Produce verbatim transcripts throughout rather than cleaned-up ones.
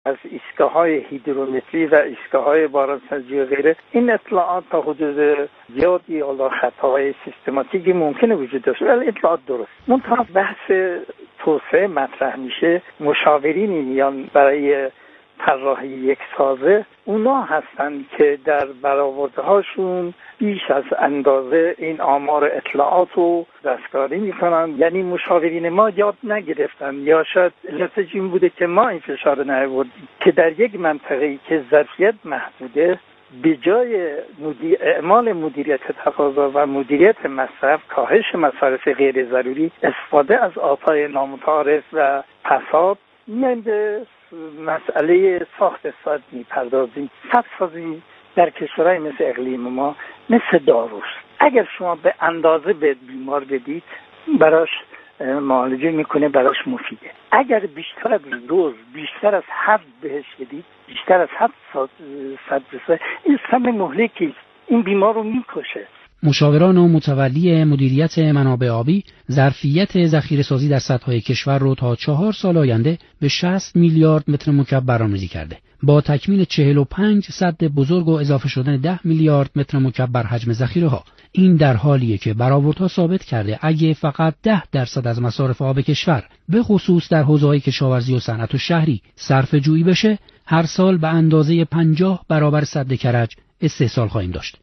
از ایستگاه‌های هیدرومتری و ایستگاه‌های بارانسنجی و غیره، این اطلاعات تا حدود زیادی حالا خطاهای سیستماتیکی ممکنه وجود داشته، ولی اطلاعات درست. منتها بحث توسعه مطرح میشه، مشاورینی میان برای طراحی یک سازه، اونا هستن که در برآوردهاشون بیش از اندازه این آمار اطلاعات رو دستکاری میکنن. یعنی مشاورین ما یاد نگرفتن، یا شاید علتش این بوده که ما این فشار نیاوردیم که در یک منطقه‌ای که ظرفیت محدوده، به جای مدیر... اعمال مدیریت تقاضا و مدیریت مصرف، کاهش مصارف غیر ضروری، استفاده از آب‌های نامتعارف و پساب، میایم به مسئله ساخت سد میپردازیم. سدسازی در کشورهای مثل اقلیم ما مثل داروست. اگر شما به اندازه به بیمار بدید، براش معالجه میکنه، براش مفیده. اگر بیشتر از دوز، بیشتر از حد بهش بدید، بیشتر از حد صد بسه، این سم مهلکی این بیمار رو میکشه. مشاوران و متولی مدیریت منابع آبی ظرفیت ذخیره‌سازی در سدهای کشور رو تا چهار سال آینده به شصت میلیارد متر مکعب برآورده کرده. با تکمیل چهل و پنج سد بزرگ و اضافه شدن ده میلیارد متر مکعب بر حجم ذخیره‌ها. این در حالیه که برآوردها ثابت کرده اگه فقط ده درصد از مصارف آب کشور، به خصوص در حوزه‌های کشاورزی و صنعت و شهری، صرفه‌جویی بشه، هر سال به اندازه پنجاه برابر سد کرج استحصال خواهیم داشت.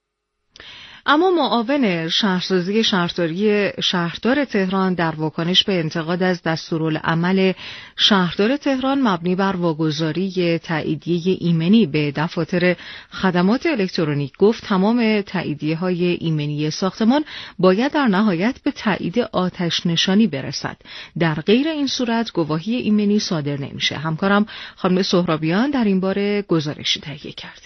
اما معاون شهرسازی شهرداری شهردار تهران در واکنش به انتقاد از دستورالعمل شهردار تهران مبنی بر واگذاری تاییدیه ایمنی به دفاتر خدمات الکترونیک گفت تمام تاییدیه‌های ایمنی ساختمان باید در نهایت به تایید آتش نشانی برسد. در غیر این صورت گواهی ایمنی صادر نمیشه. همکارم خانم سهرابیان در این باره گزارشی تهیه کرده.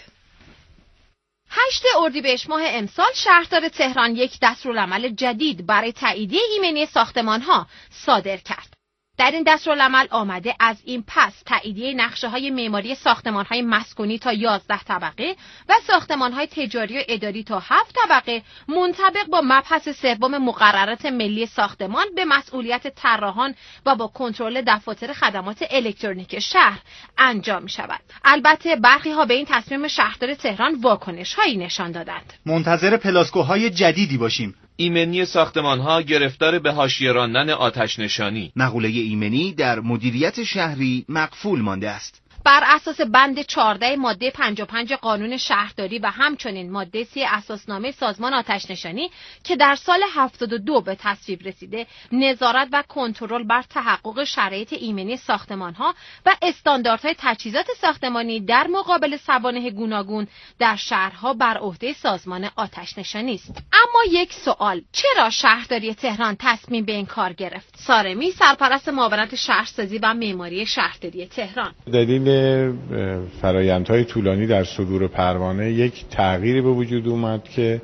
هشتم اردیبهشت ماه امسال شهردار تهران یک دستورالعمل جدید برای تاییدیه ایمنی ساختمان‌ها صادر کرد. در این دستورالعمل آمده از این پس تاییدیه نقشه‌های معماری ساختمان‌های مسکونی تا یازده طبقه و ساختمان‌های تجاری و اداری تا هفت طبقه منطبق با مبحث سوم مقررات ملی ساختمان به مسئولیت طراحان و با کنترل دفاتر خدمات الکترونیک شهر انجام می‌شود. البته برخی‌ها به این تصمیم شهردار تهران واکنش‌هایی نشان دادند. منتظر پلاسکوهای جدیدی باشیم. ایمنی ساختمان‌ها گرفتار به حاشیه راندن آتش نشانی. مقوله ایمنی در مدیریت شهری مقفول مانده است. بر اساس بند چهارده ماده پنجاه و پنج قانون شهرداری و همچنین ماده سی اساسنامه سازمان آتش‌نشانی که در سال هفتاد و دو به تصویب رسیده، نظارت و کنترل بر تحقق شرایط ایمنی ساختمان‌ها و استانداردهای تجهیزات ساختمانی در مقابل سوانح گوناگون در شهرها بر عهده سازمان آتش‌نشانی است. اما یک سوال، چرا شهرداری تهران تصمیم به این کار گرفت؟ سارمی، سرپرست معاونت شهرسازی و معماری شهرداری تهران: دلیل فرایندهای طولانی در صدور پروانه یک تغییری به وجود اومد که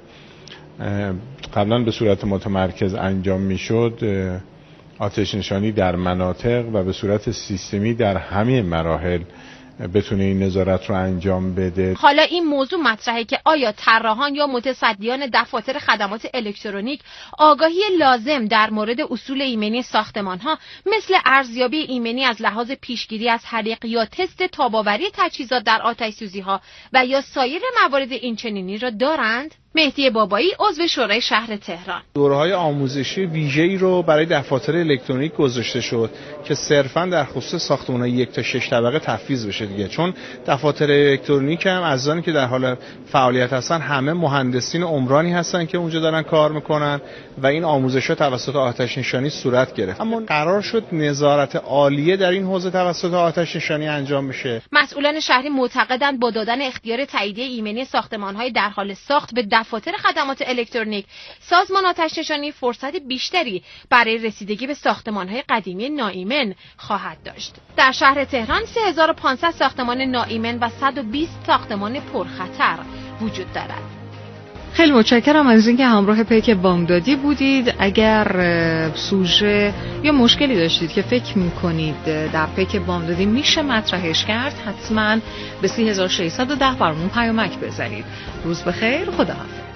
قبلا به صورت متمرکز انجام میشد، آتش نشانی در مناطق و به صورت سیستمی در همه مراحل بتونه این نظارت رو انجام بده. حالا این موضوع مطرحه که آیا طراحان یا متصدیان دفاتر خدمات الکترونیک آگاهی لازم در مورد اصول ایمنی ساختمان‌ها مثل ارزیابی ایمنی از لحاظ پیشگیری از حریق یا تست تاب‌آوری تجهیزات در آتش‌سوزی‌ها و یا سایر موارد اینچنینی را دارند؟ مهدی بابایی، عضو شورای شهر تهران: دوره‌های آموزشی ویژه‌ای رو برای دفاتر الکترونیک گذاشته شد که صرفاً در خصوص ساختمان‌های یک تا شش طبقه تفویض بشه دیگه، چون دفاتر الکترونیک هم از آنی که در حال فعالیت هستن همه مهندسین عمرانی هستن که اونجا دارن کار میکنن و این آموزش‌ها توسط آتش نشانی صورت گرفت. اما قرار شد نظارت عالیه در این حوزه توسط آتش نشانی انجام بشه. مسئولان شهری معتقدند با دادن اختیار تاییدیه ایمنی ساختمان‌های در حال ساخت به دفاتر خدمات الکترونیک، سازمان آتش‌نشانی فرصت بیشتری برای رسیدگی به ساختمان‌های قدیمی ناایمن خواهد داشت. در شهر تهران سه هزار و پانصد ساختمان ناایمن و صد و بیست ساختمان پرخطر وجود دارد. خیلی متشکرم از اینکه همراه پیک بامدادی بودید. اگر سوژه یا مشکلی داشتید که فکر می‌کنید در پیک بامدادی میشه مطرحش کرد، حتما به سه هزار و ششصد و ده برامون پیامک بزنید. روز بخیر، خداحافظ.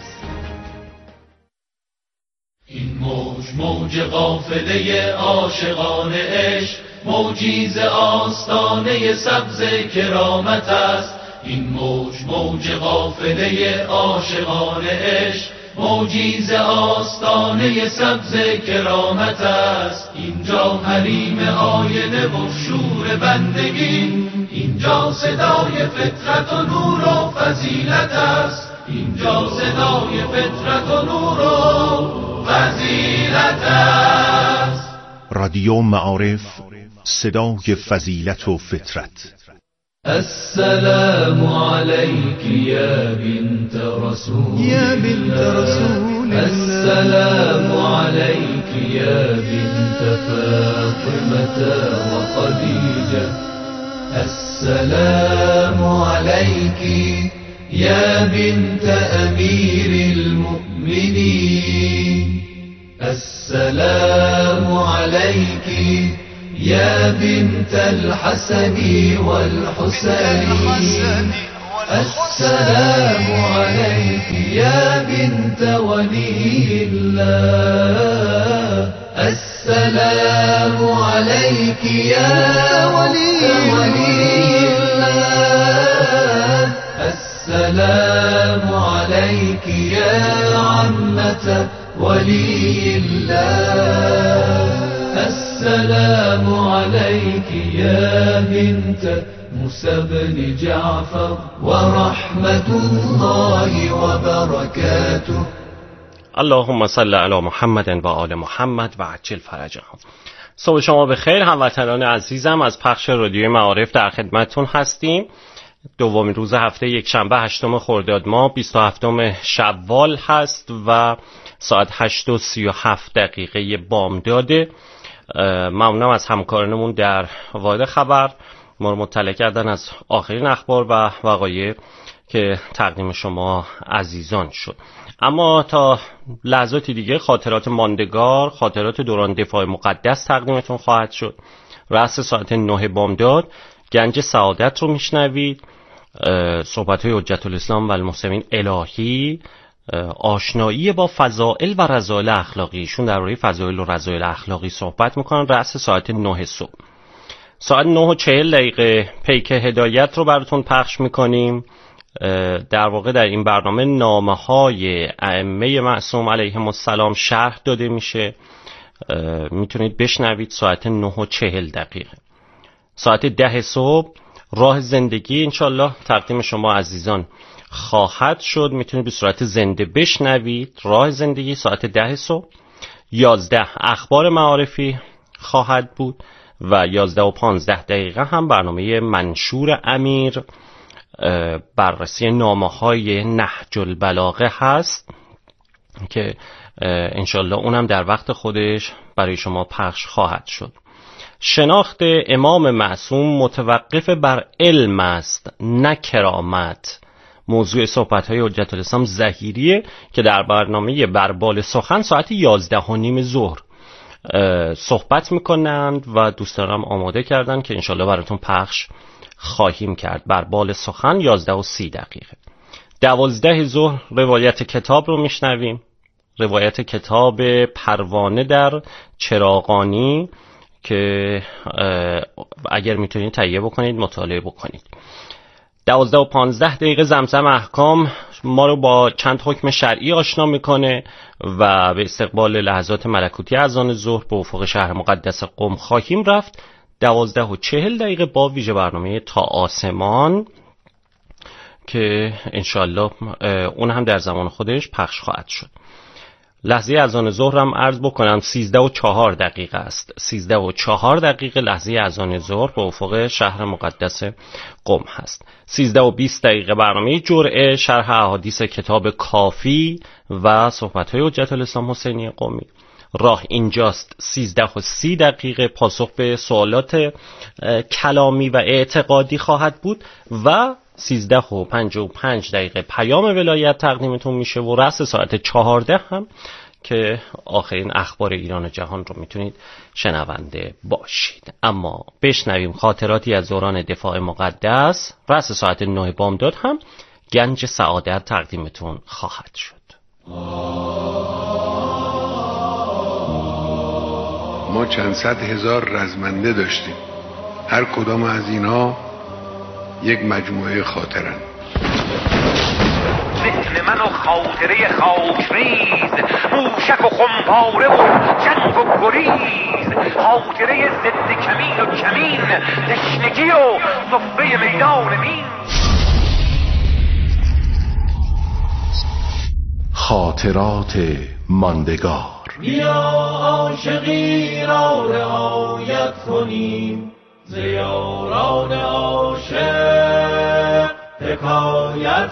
این موج موج قافله عاشقان عشق موجی ز آستانه سبز کرامت است. این موج موج قافله عاشقان عشق، موجی ز آستانه سبز کرامت است. اینجا حریم آینه و شور بندگی، اینجا صدای فطرت و نور و فضیلت است. اینجا صدای فطرت و نور و فضیلت است. رادیو معارف، صدای فضیلت و فطرت. السلام عليك يا بنت رسول يا بنت رسول السلام عليك يا بنت فاطمة وخديجة. السلام عليك يا بنت أمير المؤمنين. السلام عليك يا بنت الحسن والحسين. السلام عليك يا بنت ولي الله. السلام عليك يا ولي الله. السلام عليك يا عمة ولي الله. السلام عليك يا بنت موسى بن جعفر ورحمة الله وبركاته. اللهم صل علی محمد و آل محمد و عجل فرجهم. صبح شما بخیر هموطنان عزیزم، از پخش رادیوی معارف در خدمتتون هستیم. دومین روز هفته یک شنبه هشتم خرداد ماه بیست و هفتم شوال هست و ساعت هشت و سی و هفت دقیقه بامداده. ممنونم از همکارانمون در واحد خبر ما رو مطلع کردن از آخرین اخبار و وقایع که تقدیم شما عزیزان شد. اما تا لحظاتی دیگه خاطرات ماندگار، خاطرات دوران دفاع مقدس تقدیمتون خواهد شد. رأس ساعت نه بامداد گنج سعادت رو میشنوید. صحبت‌های حجت الاسلام و المسلمین الهی، آشنایی با فضائل و رذائل اخلاقی، ایشون درباره فضائل و رذائل اخلاقی صحبت میکنن. رأس ساعت نه صبح. ساعت نه و چهل دقیقه پیک هدایت رو براتون پخش میکنیم. در واقع در این برنامه نامه های ائمه معصوم علیهم السلام شرح داده میشه، میتونید بشنوید. ساعت نه و چهل دقیقه. ساعت ده صبح راه زندگی انشالله تقدیم شما عزیزان خواهد شد، میتونید به صورت زنده بشنوید. راه زندگی ساعت ده صبح. یازده اخبار معارفی خواهد بود و یازده و پانزده دقیقه هم برنامه منشور امیر، بررسی نامه های نهج البلاغه هست که انشالله اونم در وقت خودش برای شما پخش خواهد شد. شناخت امام معصوم متوقف بر علم است نه کرامت، موضوع صحبت‌های حجت الاسلام ظهیریه که در برنامه بربال سخن ساعت یازده و نیم ظهر صحبت میکنند و دوستانم آماده کردن که انشالله براتون پخش خواهیم کرد. بربال سخن یازده و سی دقیقه. دوازده ظهر روایت کتاب رو میشنویم، روایت کتاب پروانه در چراغانی که اگر میتونید تهیه بکنید مطالعه بکنید. دوازده و پانزده دقیقه زمزم احکام ما رو با چند حکم شرعی آشنا میکنه و به استقبال لحظات ملکوتی اذان ظهر به افق شهر مقدس قم خواهیم رفت. دوازده و چهل دقیقه با ویژه برنامه تا آسمان که انشالله اون هم در زمان خودش پخش خواهد شد. لحظه اذان ظهر هم عرض بکنم سیزده و چهار دقیقه است. سیزده و چهار دقیقه لحظه اذان ظهر به افق شهر مقدس قم هست. سیزده و بیست دقیقه برنامه جرعه، شرح احادیث کتاب کافی و صحبت‌های حجت الاسلام حسینی قمی. راه اینجاست. سیزده و سی دقیقه پاسخ به سوالات کلامی و اعتقادی خواهد بود و سیزده و پنج و پنج دقیقه پیام ولایت تقدیمتون میشه و رأس ساعت چهارده هم که آخرین اخبار ایران و جهان رو میتونید شنونده باشید. اما بشنویم خاطراتی از دوران دفاع مقدس. رأس ساعت نه بامداد هم گنج سعادت تقدیمتون خواهد شد. ما چند صد هزار رزمنده داشتیم. هر کدام از اینها یک مجموعه خاطرن. ذهن من و خاطره خاکریز، موشک و خمپاره و جنگ و گریز، خاطره ضد کمین و کمین، تشنگی و صفه میدان مین. خاطرات ماندگار. بیا عاشقی را رعایت کنیم، ز یاران عاشق حکایت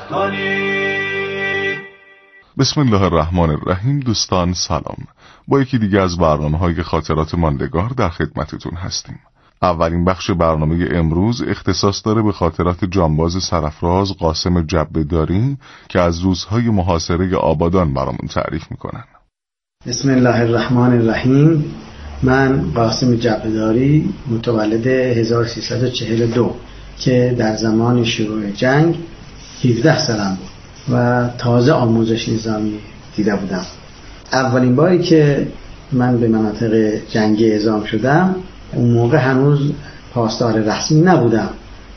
کنیم. بسم الله الرحمن الرحیم. دوستان سلام، با یکی دیگه از برنامه‌های خاطرات ماندگار در خدمتتون هستیم. اولین بخش برنامه امروز اختصاص داره به خاطرات جانباز سرافراز قاسم جبهداری که از روزهای محاصره آبادان برامون تعریف میکنن. بسم الله الرحمن الرحیم. من قاسم جبهداری متولد هزار و سیصد و چهل و دو که در زمان شروع جنگ هفده سالم بود و تازه آموزش نظامی دیده بودم. اولین باری که من به مناطق جنگی اعزام شدم اون موقع هنوز پاسدار رسمی نبودم،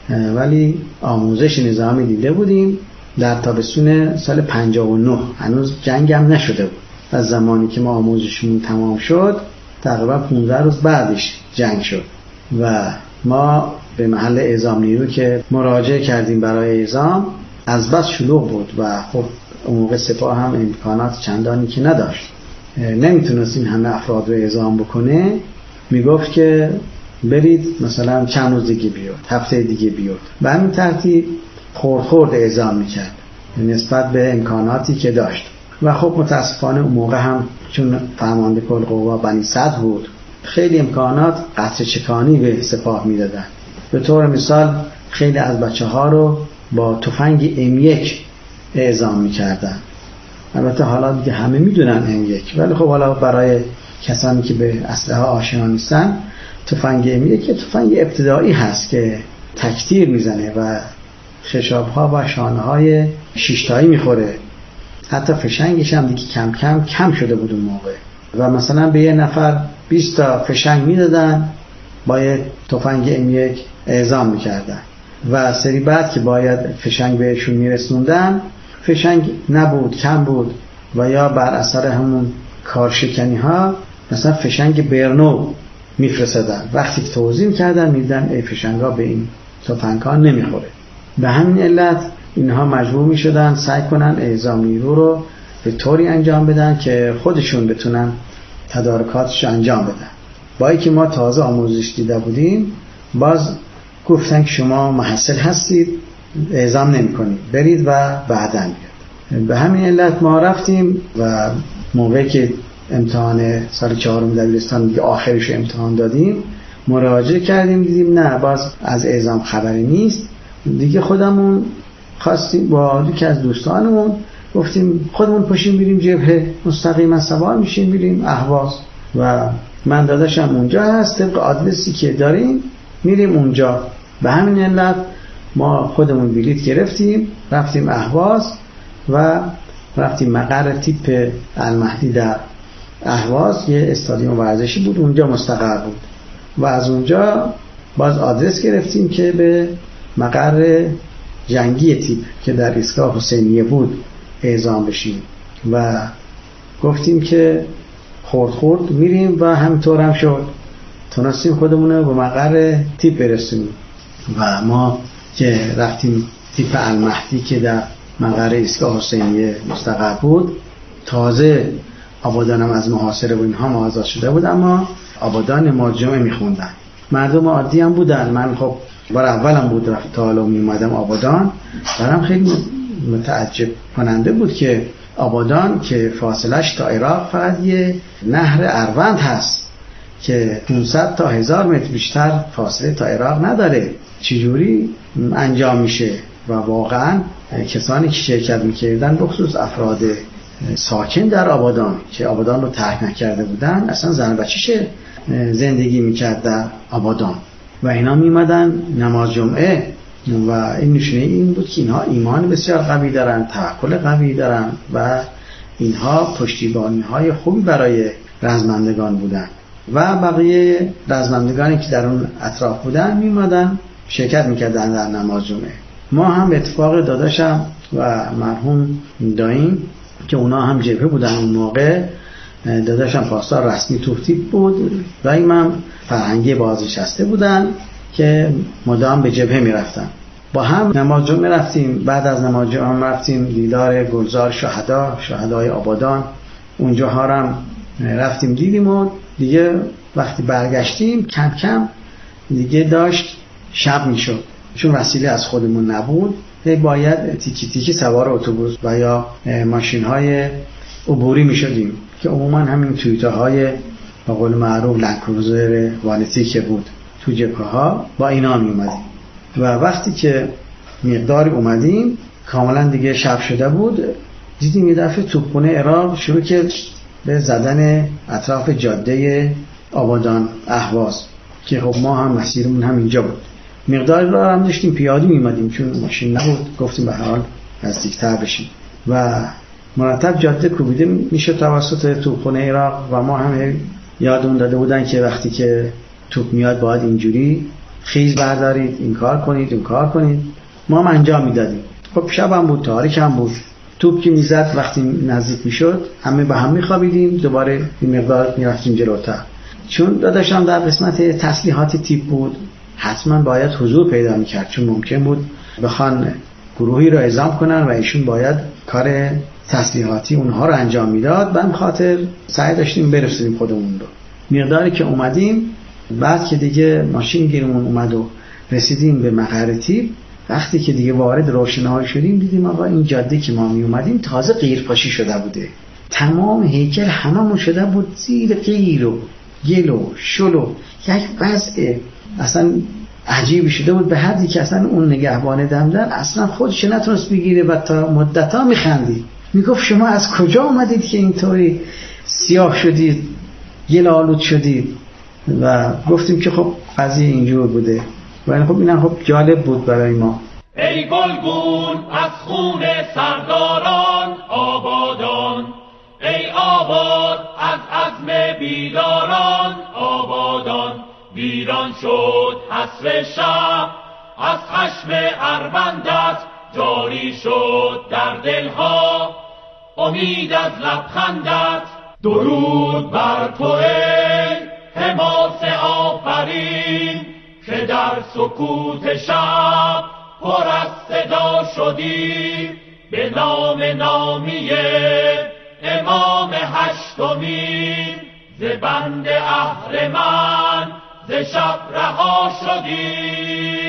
ولی آموزش نظامی دیده بودیم در تابستون سال پنجاه و نه. هنوز جنگ هم نشده بود. از زمانی که ما آموزشمون تمام شد تقریبا پانزده روز بعدش جنگ شد و ما به محل اعزام نیرو که مراجعه کردیم برای اعزام از بس شلوغ بود و خب اون موقع سپاه هم امکانات چندانی که نداشت، نمیتونست این همه افراد رو اعزام بکنه. میگفت که برید مثلا چند روز دیگه بیاد، هفته دیگه بیاد. به همین ترتیب خورد خورد اعزام میکرد نسبت به امکاناتی که داشت و خب متاسفانه اون موقع هم چون فرمانده کل قوا بنی صدر بود خیلی امکانات قطره چکانی به سپاه میدادن. به طور مثال خیلی از بچه ها رو با تفنگ ام یک اعزام میکردن. البته حالا دیگه همه میدونن ام یک، ولی خب حالا برای کسانی که به اسلحه آشنا نیستن تفنگ ام یک تفنگ ابتدایی هست که تکتیر میزنه و خشاب‌ها و شانه‌های شیشتایی میخوره. حتی فشنگش هم دیگه کم کم کم شده بود اون موقع و مثلا به یه نفر بیست تا فشنگ میدادن، باید تفنگ ام یک اعزام میکردن و سری بعد که باید فشنگ بهشون میرسوندن فشنگ نبود، کم بود و یا بر اثر همون کارشکنی ها مثلا فشنگ برنو میفرستادن. وقتی که توزیع کردن میدن ای فشنگ ها به این تفنگ ها نمیخوره. به همین علت اینها مجبور میشدن سعی کنن اعزام نیرو رو به طوری انجام بدن که خودشون بتونن تدارکاتش انجام بدن. با اینکه ما تازه آموزش دیده بودیم باز گفتن که شما محصل هستید اعزام نمی کنید، برید و بعداً بیاد. به همین علت ما رفتیم و موقعی که امتحان سال چهارم دبیرستان دیگه آخرش امتحان دادیم مراجعه کردیم، دیدیم نه باز از اعزام خبری نیست. دیگه خودمون خواستیم با یکی از دوستانمون گفتیم خودمون پاشیم بریم جبهه، مستقیما سوار میشیم بریم اهواز و من داداشم اونجا هست، طبق آدرسی که داریم میریم اونجا. به همین علت ما خودمون بلیط گرفتیم رفتیم اهواز و رفتیم مقر تیپ المهدی در اهواز، یه استادیوم ورزشی بود اونجا مستقر بود و از اونجا باز آدرس گرفتیم که به مقر جنگی تیپ که در ایستگاه حسینیه بود اعزام بشیم و گفتیم که خورد خورد میریم و همینطور هم شد. تونستیم خودمون رو به مقر تیپ برسونیم و ما که رفتیم تیپ المهدی که در مقر ایستگاه حسینیه مستقر بود، تازه آبادان هم از محاصره و اینها آزاد شده بود اما آبادان ما جمعه میخوندن، مردم عادی هم بودن. من خب بار اولم بود رفت تا حالا میمادم آبادان، برام خیلی متعجب کننده بود که آبادان که فاصلش تا عراق فقط یه نهر اروند هست که پانصد تا هزار متر بیشتر فاصله تا عراق نداره، چجوری انجام میشه؟ و واقعا کسانی که شرکت میکردن بخصوص افراد ساکن در آبادان که آبادان رو ترک نکرده بودن، اصلا زن بچه‌ش زندگی میکرد در آبادان و اینا میمدن نماز جمعه و این نشونه این بود که اینها ایمان بسیار قوی دارن، توکل قوی دارن و اینها پشتیبانی های خوبی برای رزمندگان بودن. و بقیه رزمندگانی که در اون اطراف بودن میمادن شرکت میکردن در نماز جمعه. ما هم اتفاق داداشم و مرحوم داییم که اونا هم جبهه بودن اون موقع، داداشم پاسدار رسمی توفتیب بود، داییم هم فرهنگی بازنشسته بودن که مدام به جبهه میرفتن. با هم نماز جمعه رفتیم. بعد از نماز جمعه رفتیم دیدار گلزار شهدا، شهدای آبادان، اونجا ها هم رفتیم دیدیم و دیگه وقتی برگشتیم کم کم دیگه داشت شب میشد، چون وسیله از خودمون نبود، باید تیکی تیکی سوار اتوبوس و یا ماشین های عبوری میشدیم که عموما همین تویوتا های به قول معروف لندکروزر وانتی که بود تو جبهه ها با اینا می اومدیم. و وقتی که مقداری اومدیم کاملا دیگه شب شده بود، دیدیم یه دفعه توپخونه عراق شروع کرد به زدن اطراف جاده آبادان اهواز که خب ما هم مسیرمون هم اینجا بود. مقداری را هم داشتیم پیاده میمدیم چون ماشین نبود، گفتیم به هر حال نزدیکتر بشیم و مرتب جاده کوبیده میشه توسط توپخونه عراق و ما هم یادمون داده بودن که وقتی که توپ میاد باید اینجوری خیز بردارید، این کار کنید، اون کار کنید. ما هم انجام میدادیم. خب شب هم بود، تاریک هم بود. توپ که میزد وقتی نزدیک میشد همه به هم میخوابیدیم، دوباره این مقدار میرفتیم جلوتر. چون داداشم در قسمت تسلیحات تیپ بود، حتما باید حضور پیدا میکرد، چون ممکن بود بخوان گروهی رو اعزام کنن و ایشون باید کار تسلیحاتی اونها رو انجام میداد. به این خاطر سعی داشتیم برسونیم خودمون رو. مقداری که اومدیم، بعد که دیگه ماشین گیرمون اومد و رسیدیم به مقر تیپ، وقتی که دیگه وارد روشنایی شدیم دیدیم آقا این جاده که ما می اومدیم تازه قیرپاشی شده بوده، تمام هیکل هممون شده بود زیر قیر و گل و شل و یک وضع اصلا عجیبی شده بود، به حدی که اصلا اون نگهبان دمدر اصلا خودش نتونست بگیره و تا مدت‌ها میخندید، میگفت شما از کجا اومدید که اینطوری سیاه شدید، گل آلود شدید؟ و گفتیم که خب قضیه اینجور بوده و خب اینم خب جالب بود برای ما. ای گلگون از خون سرداران آبادان، ای آباد از عزم بیداران آبادان، ویران شد حصر شب، از خشم ارمندت جاری شد در دلها امید از لبخندت. درود بر تو ای حماس آفرین که در سکوت شب پر از صدا شدی، به نام نامی امام هشتمین ز بند اهرمن ز شب رها شدی.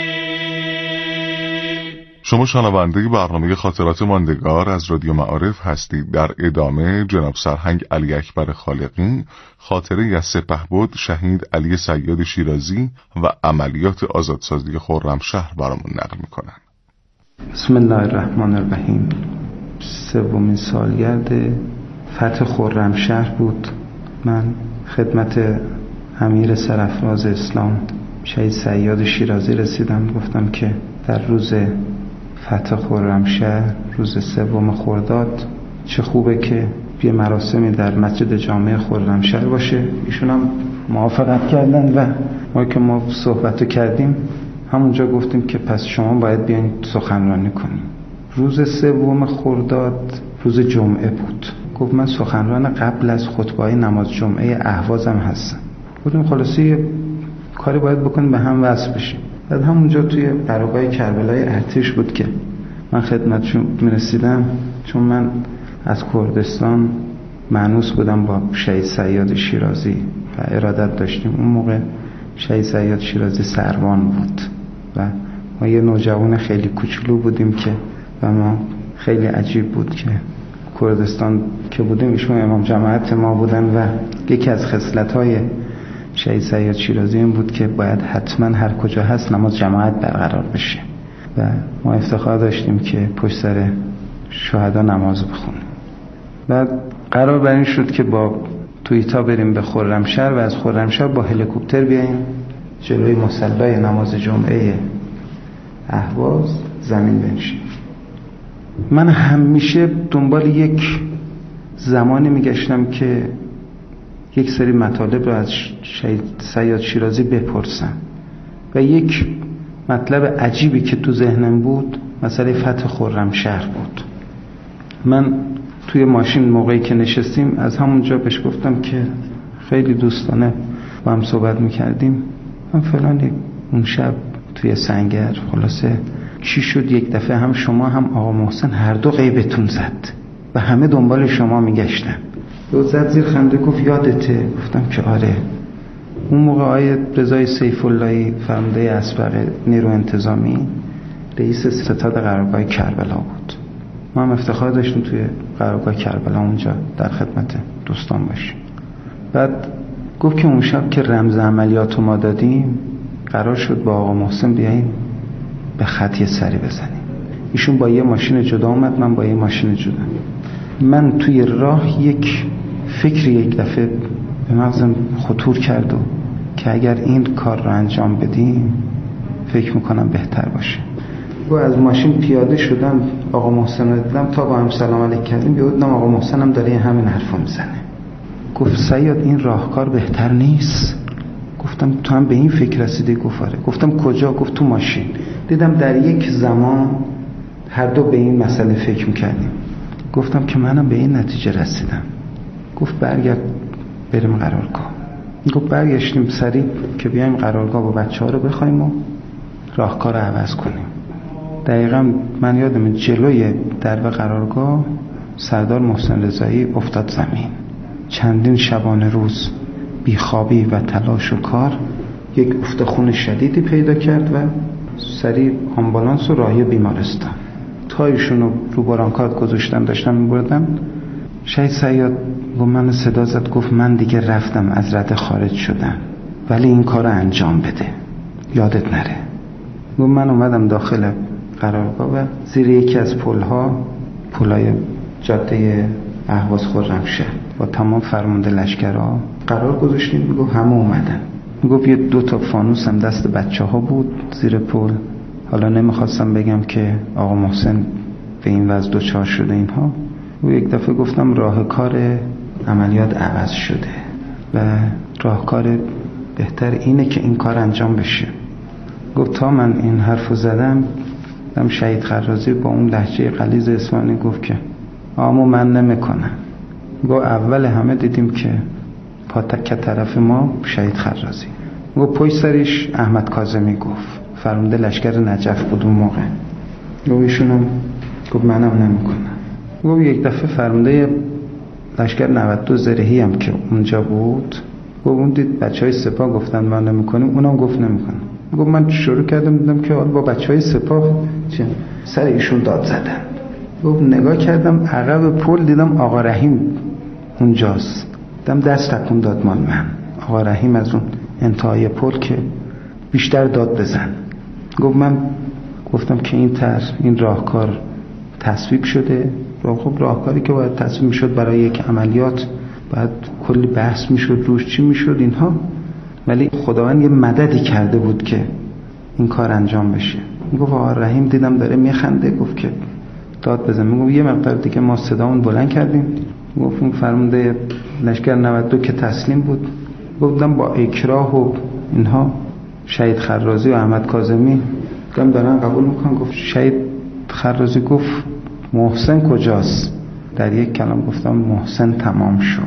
شما شنونده برنامه خاطرات ماندگار از رادیو معارف هستید. در ادامه جناب سرهنگ علی اکبر خالقی خاطره از سپهبد شهید علی صیاد شیرازی و عملیات آزادسازی خرمشهر برامون نقل میکنن. بسم الله الرحمن الرحیم. سومین سالگرد فتح خرمشهر بود. من خدمت امیر سرافراز اسلام شهید صیاد شیرازی رسیدم، گفتم که در روز فتح خرمشهر روز سوم خرداد چه خوبه که یه مراسمی در مسجد جامع خرمشهر باشه. ایشون هم موافقت کردن و ما که ما صحبتو کردیم همونجا گفتیم که پس شما باید بیاین سخنرانی کنیم. روز سوم خرداد روز جمعه بود. گفت من سخنران قبل از خطبه نماز جمعه اهوازم هستم. گفتیم خلاصه یه کاری باید بکنیم به هم وصل بشیم. بعد همونجا توی قرارگاه کربلای ارتش بود که من خدمتشون میرسیدم، چون من از کردستان مانوس بودم با شهید صیاد شیرازی و ارادت داشتیم. اون موقع شهید صیاد شیرازی سروان بود و ما یه نوجوان خیلی کوچولو بودیم که و ما خیلی عجیب بود که کردستان که بودیم ایشون امام جماعت ما بودن و یکی از خصلت‌های شهید صیاد شیرازی این بود که باید حتما هر کجا هست نماز جماعت برقرار بشه و ما افتخار داشتیم که پشت سر شهدا نماز بخونیم. بعد قرار بر این شد که با تویتا بریم به خرمشهر و از خرمشهر با هلیکوپتر بیاییم جلوی مصلی نماز جمعه اهواز زمین بنشیم. من همیشه دنبال یک زمانی میگشتم که یک سری مطالب رو از شهید صیاد شیرازی بپرسم و یک مطلب عجیبی که تو ذهنم بود مسئله فتح خرمشهر بود. من توی ماشین موقعی که نشستیم از همونجا بهش گفتم که خیلی دوستانه با هم صحبت میکردیم، من فلان اون شب توی سنگر خلاصه چی شد یک دفعه هم شما هم آقا محسن هر دو غیبتون زد و همه دنبال شما میگشتن. و زد زیر خنده گفت یادته؟ گفتم که آره. اون موقع آقای رضای سیف اللهی فرمانده اسبق نیرو انتظامی رئیس ستاد قرارگاه کربلا بود. ما هم افتخار داشتیم توی قرارگاه کربلا اونجا در خدمت دوستان باشیم. بعد گفت که اون شب که رمز عملیاتو ما دادیم قرار شد با آقا محسن بیاییم به خط یه سری بزنیم. ایشون با یه ماشین جدا اومد، من با یه ماشین جدا. من توی راه یک فکری یک دفعه به مغزم خطور کرد و که اگر این کار رو انجام بدیم فکر میکنم بهتر باشه. و از ماشین پیاده شدم، آقا محسن رو دیدم، تا با هم سلام علیک کردیم بیادم آقا محسن هم داره همین حرفو میزنه. گفت صیاد این راهکار بهتر نیست؟ گفتم تو هم به این فکر رسیدی؟ گفت آره. گفتم کجا؟ گفت تو ماشین. دیدم در یک زمان هر دو به این مسئله فکر میکردیم. گفتم که منم به این نتیجه رسیدم. گفت برگرد بریم قرارگاه. گفت برگشتیم سریع که بیایم قرارگاه با بچه ها رو بخوایم و راهکار رو عوض کنیم. دقیقا من یادم جلوی درب قرارگاه سردار محسن رضایی افتاد زمین. چندین شبانه روز بیخوابی و تلاش و کار یک افت خون شدیدی پیدا کرد و سریع آمبولانس و راهی بیمارستان. تا ایشون رو رو برانکارد گذاشتن داشتن میبردن، شهید صیاد با من صدا زد گفت من دیگه رفتم از رده خارج شدم ولی این کار رو انجام بده یادت نره. گفت من اومدم داخل قرارگاه و زیر یکی از پلها پلای جاده اهواز خرمشهر با تمام فرمانده لشکرها قرار گذاشتیم. میگفت همه اومدن. میگفت یه دو تا فانوس هم دست بچه ها بود زیر پل. حالا نمیخواستم بگم که آقا محسن به این وضع دوچار شده اینها. و یک دفعه گفتم راهکار عملیات عوض شده و راهکار بهتر اینه که این کار انجام بشه. گفت تا من این حرفو زدم دم شهید خرازی با اون لهجه غلیظ اصفهانی گفت که آمو من نمیکنم. گفت اول همه دیدیم که پاتک طرف ما شهید خرازی. گفت پشت سرش احمد کاظمی گفت فرمانده لشکر نجف بود اون موقع. گفت ایشونم گفت منم نمیکنم. گفت یک دفعه فرمانده لشکر نود و دو زرهی هم که اونجا بود گفت اون دید بچه های سپاه گفتن من نمیکنیم، اونم گفت نمیکنم. گفت من شروع کردم دیدم که با بچه های سپاه سر ایشون داد زدن. گفت نگاه کردم عقب پل دیدم آقا رحیم اونجاست. دیدم دست تکون داد مال من. آقا رحیم از اون انتهای پل که بیشتر داد بزن. گفت من گفتم که این طرح این راهکار تصویب شده. خب راهکاری که باید تصویب میشد برای یک عملیات بعد کلی بحث میشد روش چی میشد اینها، ولی خداوند یه مددی کرده بود که این کار انجام بشه. میگفت آقا رحیم دیدم داره میخنده گفت که داد بزن. میگفت یه مقدار دیگه ما صدامون بلند کردیم. گفت اون فرمانده لشکر نود و دو که تسلیم بود گفتم با اکراه و اینها شهید خرازی و احمد کاظمی گفتم دارن قبول میکنن. گفت شهید خرازی گفت محسن کجاست؟ در یک کلام گفتم محسن تمام شد.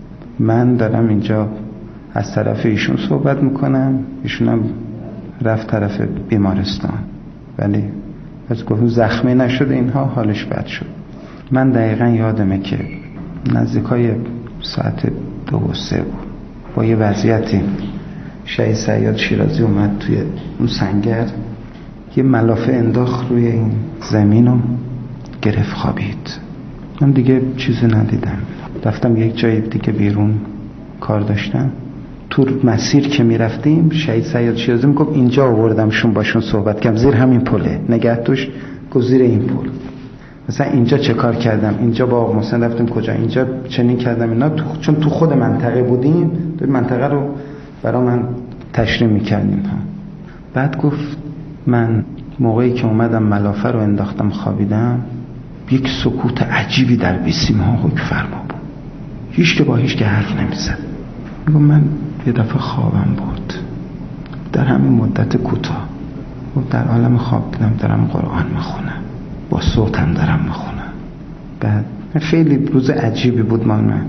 من دارم اینجا از طرف ایشون صحبت میکنم، ایشون هم رفت طرف بیمارستان ولی از گفتم زخمی نشده اینها حالش بد شد. من دقیقا یادمه که نزدیکای ساعت دو و سه بود با یه وضعیتی شهید صیاد شیرازی اومد توی اون سنگر یه ملافه انداخت روی این زمین و گرفت خوابید. من دیگه چیزی ندیدم. رفتم یک جای دیگه بیرون کار داشتم. تو مسیر که میرفتیم شهید صیاد شیرازی میگفت اینجا آوردمشون باشون صحبت کردم زیر همین پله نگه توش گفت زیر این پل مثلا اینجا چه کار کردم، اینجا با آقا محسن رفتیم کجا، اینجا چنین کردم اینا تو چون تو خود منطقه بودیم تو منطقه رو برای من تشریح میکردیم. بعد گفت من موقعی که اومدم ملافه رو انداختم خوابیدم یک سکوت عجیبی در بیسیم ها حکم فرما بود. هیچ که با هیچ که حرف نمیزد. میگم من یه دفعه خوابم بود در همین مدت کوتاه و در عالم خواب دیدم دارم قرآن میخونم، با صوتم دارم میخونم. بعد خیلی روز عجیبی بود مال من.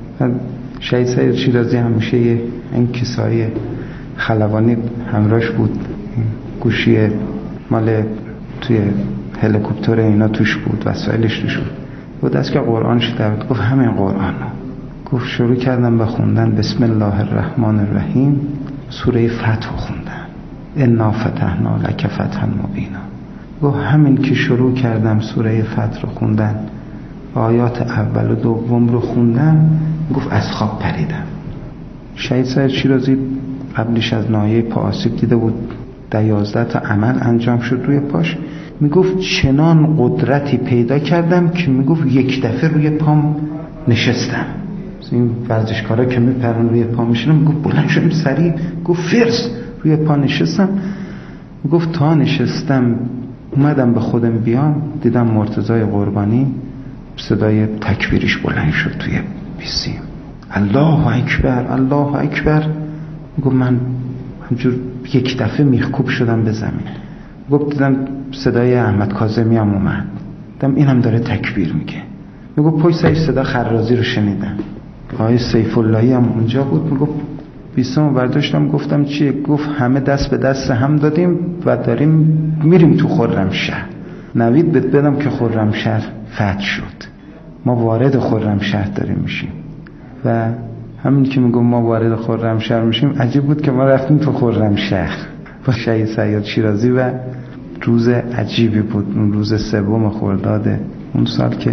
شهید سید شیرازی همیشه این کیسه‌های خلبانی همراهش بود، گوشی مال توی هلیکوپتر اینا توش بود، وسایلش توش بود. و دست که قرآنش در بود، گفت همین قرآن رو گفت. شروع کردم به خوندن بسم الله الرحمن الرحیم، سوره فتح خوندم، انا فتحنا لک فتحا مبینا. گفت همین که شروع کردم سوره فتح رو خوندن، آیات اول و دوم رو خوندم، گفت از خواب پریدم. شهید سید شیرازی قبلش از ناحیه پا آسیب دیده بود، در یازده تا عمل انجام شد روی پاش. میگفت چنان قدرتی پیدا کردم که میگفت یک دفعه روی پام نشستم. این ورزشکارا که میپرن روی پا میشنم، میگفت بلند شدم سریع، گفت فرس روی پا نشستم. میگفت تا نشستم اومدم به خودم بیام، دیدم مرتضای قربانی صدای تکبیرش بلند شد توی پیسیم، الله اکبر الله اکبر. میگفت من همجور یک دفعه میخکوب شدم به زمین. گفت دیدم صدای احمد کاظمی هم اومد، دیدم این هم داره تکبیر میگه. میگفت پشت سرش صدا خرازی رو شنیدم، آقای سیف اللهی هم اونجا بود. میگفت بیستم برداشتم گفتم چیه؟ گفت همه دست به دست هم دادیم و داریم میریم تو خرمشهر. نوید بهت بدم که خرمشهر فتح شد، ما وارد خرمشهر داریم میشیم. و همین که میگم ما وارد خرمشهر میشیم، عجیب بود که ما رفتیم تو خرمشهر با شهید سید شیرازی و روز عجیبی بود. اون روز سوم خرداد اون سال که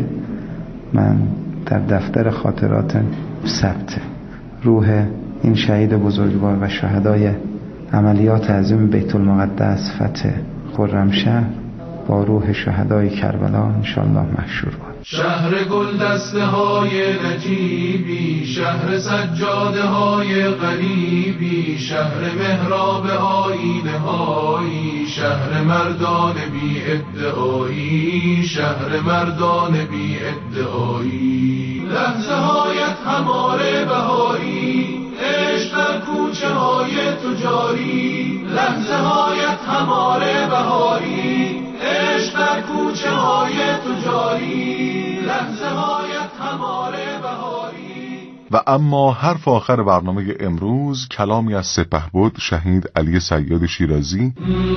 من در دفتر خاطرات ثبت روح این شهید بزرگوار و شهدای عملیات عظیم بیت المقدس فتح خرمشهر با روح شهدای کربلا انشالله محشور بود. شهر گل دسته های نجیبی، شهر سجاده های غریبی، شهر محراب آینه هایی، شهر مردان بی ادعایی، شهر مردان بی ادعایی. لحظه هایت هماره بهاری، عشق در کوچه های تجاری. لحظه هایت هماره بهاری، عشق در کوچه های تجاری. لحظه هایت هماره بهاری. و اما حرف آخر برنامه امروز کلامی از سپهبد شهید علی صیاد شیرازی.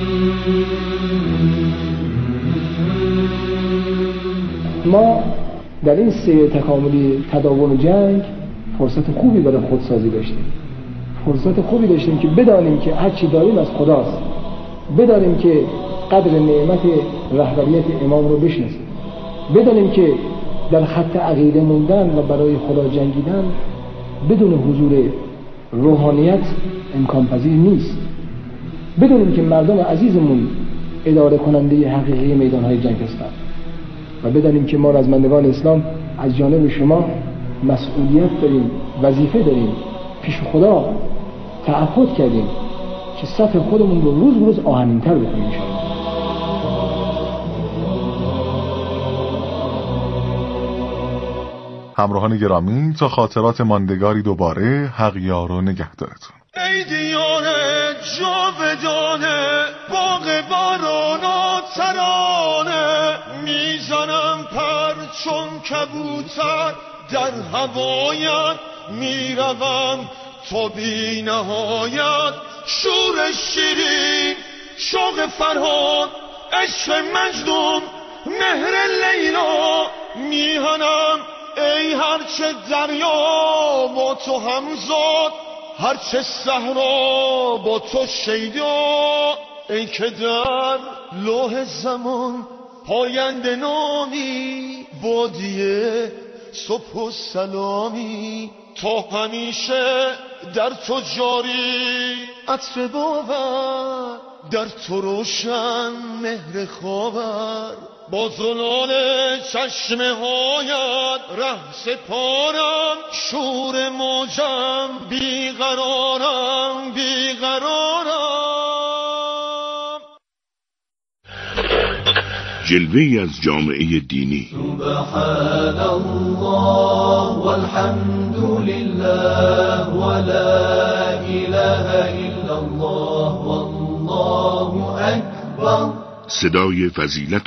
ما در این سیر تکاملی تداوم جنگ فرصت خوبی برای خودسازی داشتیم، فرصت خوبی داشتیم که بدانیم که هر چی داریم از خداست، بدانیم که قدر نعمت رهبریت امام رو بشناسیم، بدانیم که در خط عقیده موندن و برای خدا جنگیدن بدون حضور روحانیت امکان پذیر نیست، بدونیم که مردم عزیزمون اداره کننده حقیقی میدانهای جنگ هستند و بدانیم که ما رزمندگان اسلام از جانب شما مسئولیت داریم، وظیفه داریم، پیش خدا تعهد کردیم که سطح خودمون رو روز به روز آهنین‌تر بکنیم انشاءالله. همراهان گرامی، تا خاطرات ماندگاری دوباره حق یار و نگهدارتون. ای دیانه جاودانه، باغ باران و ترانه، میزنم پر چون کبوتر در هوایت، میروم تا بی نهایت. شور شیرین، شوق فرهاد، عشق مجنون، مهر لیلا، میهنم ای هرچه دریا با تو همزاد، هرچه صحرا با تو شیدا. ای که در لوح زمان پاینده نامی، بادیه صبح و سلامی، تا همیشه در تو جاری. عطر باور در تو روشن، مهر خاور با زلال چشمه هایت، ره سپارم شور موجم، بیقرارم بیقرارم. جلوه‌ای از جامعه دینی. سبحان الله والحمد لله ولا اله الا الله والله اکبر. صدای فضیلت